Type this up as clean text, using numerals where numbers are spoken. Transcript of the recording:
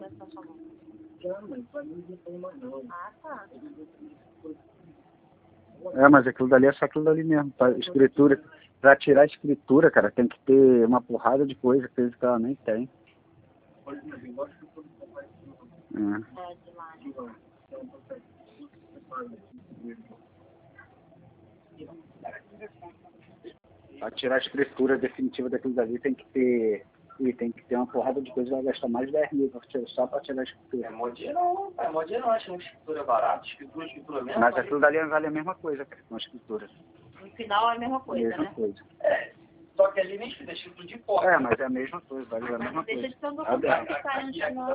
documento na sua mão? Já, mas pra mim não tem mais não. Ah, tá. É, mas aquilo dali é só aquilo dali mesmo. Pra escritura, pra tirar a escritura, cara, tem que ter uma porrada de coisa que ela nem tem. Olha, mas eu gosto que quando você faz É, demais. Pra tirar a escritura definitiva daquilo dali tem que ter. E tem que ter uma porrada de coisa, vai gastar mais de 10 mil só pra tirar a escritura. É mó dinheiro não, pai. Mó dinheiro não. Acho que escritura é barato, escritura mesmo. Mas aquilo dali vale a mesma coisa, cara, com a escritura. No final é a mesma coisa, Mesma né? coisa. É. Só que ali nem escritura de fora. É, mas é a mesma coisa, vale a mesma Deixa coisa. de ser um documento que tá antes, não.